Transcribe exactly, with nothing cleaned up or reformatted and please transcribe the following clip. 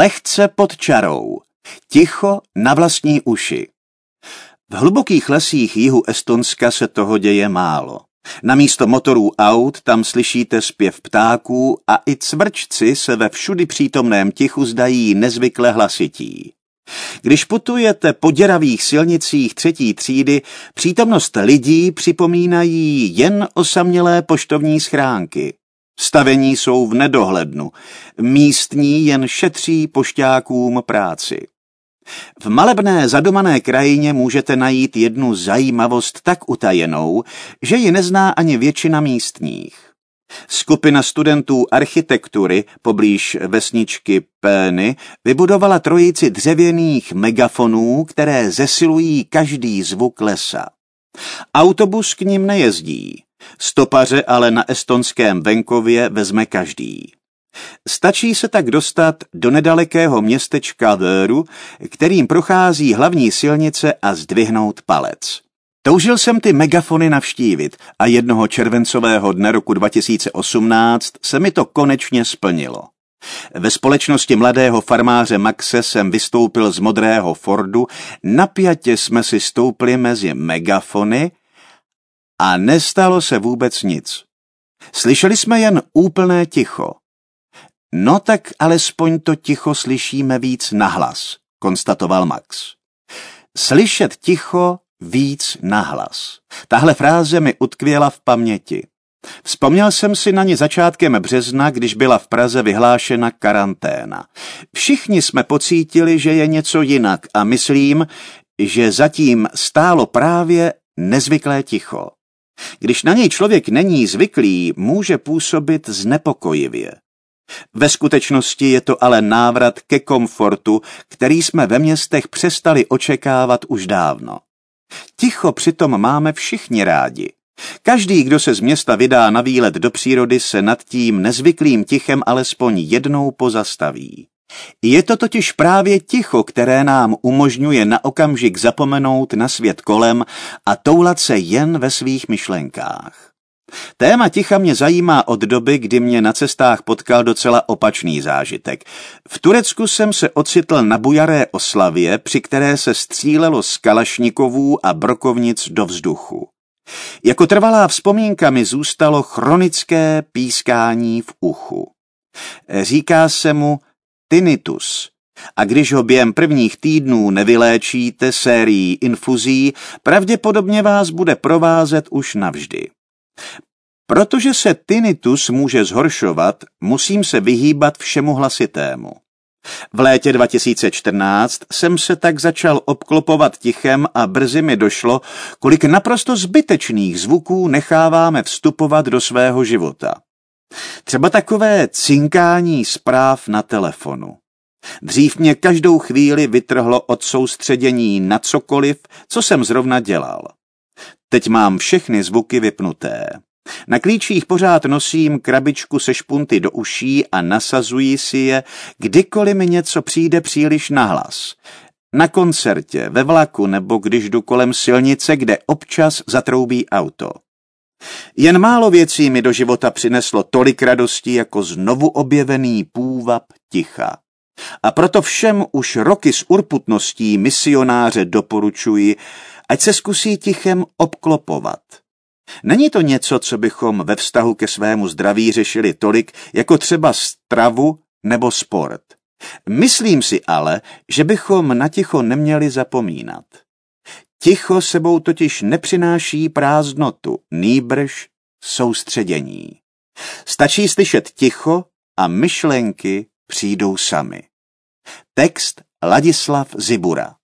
Lehce pod čarou. Ticho na vlastní uši. V hlubokých lesích jihu Estonska se toho děje málo. Namísto motorů aut tam slyšíte zpěv ptáků a i cvrčci se ve všudy přítomném tichu zdají nezvykle hlasití. Když putujete po děravých silnicích třetí třídy, přítomnost lidí připomínají jen osamělé poštovní schránky. Stavení jsou v nedohlednu, místní jen šetří pošťákům práci. V malebné zadomané krajině můžete najít jednu zajímavost tak utajenou, že ji nezná ani většina místních. Skupina studentů architektury poblíž vesničky Pény vybudovala trojici dřevěných megafonů, které zesilují každý zvuk lesa. Autobus k nim nejezdí, stopaře ale na estonském venkově vezme každý. Stačí se tak dostat do nedalekého městečka Vöru, kterým prochází hlavní silnice, a zdvihnout palec. Toužil jsem ty megafony navštívit a jednoho červencového dne roku dva tisíce osmnáct se mi to konečně splnilo. Ve společnosti mladého farmáře Maxe jsem vystoupil z modrého Fordu, napjatě jsme si stoupli mezi megafony a nestalo se vůbec nic. Slyšeli jsme jen úplné ticho. No tak alespoň to ticho slyšíme víc nahlas, konstatoval Max. Slyšet ticho víc nahlas. Tahle fráze mi utkvěla v paměti. Vzpomněl jsem si na ní začátkem března, když byla v Praze vyhlášena karanténa. Všichni jsme pocítili, že je něco jinak a myslím, že zatím stálo právě nezvyklé ticho. Když na něj člověk není zvyklý, může působit znepokojivě. Ve skutečnosti je to ale návrat ke komfortu, který jsme ve městech přestali očekávat už dávno. Ticho přitom máme všichni rádi. Každý, kdo se z města vydá na výlet do přírody, se nad tím nezvyklým tichem alespoň jednou pozastaví. Je to totiž právě ticho, které nám umožňuje na okamžik zapomenout na svět kolem a toulat se jen ve svých myšlenkách. Téma ticha mě zajímá od doby, kdy mě na cestách potkal docela opačný zážitek. V Turecku jsem se ocitl na bujaré oslavě, při které se střílelo z kalašnikovů a brokovnic do vzduchu. Jako trvalá vzpomínka mi zůstalo chronické pískání v uchu. Říká se mu tinnitus. A když ho během prvních týdnů nevyléčíte sérií infuzí, pravděpodobně vás bude provázet už navždy. Protože se tinnitus může zhoršovat, musím se vyhýbat všemu hlasitému. V létě dva tisíce čtrnáct jsem se tak začal obklopovat tichem a brzy mi došlo, kolik naprosto zbytečných zvuků necháváme vstupovat do svého života. Třeba takové cinkání zpráv na telefonu. Dřív mě každou chvíli vytrhlo od soustředění na cokoliv, co jsem zrovna dělal. Teď mám všechny zvuky vypnuté. Na klíčích pořád nosím krabičku se špunty do uší a nasazuji si je, kdykoliv mi něco přijde příliš nahlas. Na koncertě, ve vlaku nebo když jdu kolem silnice, kde občas zatroubí auto. Jen málo věcí mi do života přineslo tolik radosti jako znovu objevený půvab ticha. A proto všem už roky s urputností misionáře doporučuji, ať se zkusí tichem obklopovat. Není to něco, co bychom ve vztahu ke svému zdraví řešili tolik, jako třeba stravu nebo sport. Myslím si ale, že bychom na ticho neměli zapomínat. Ticho sebou totiž nepřináší prázdnotu, nýbrž soustředění. Stačí slyšet ticho a myšlenky přijdou samy. Text Ladislav Zibura.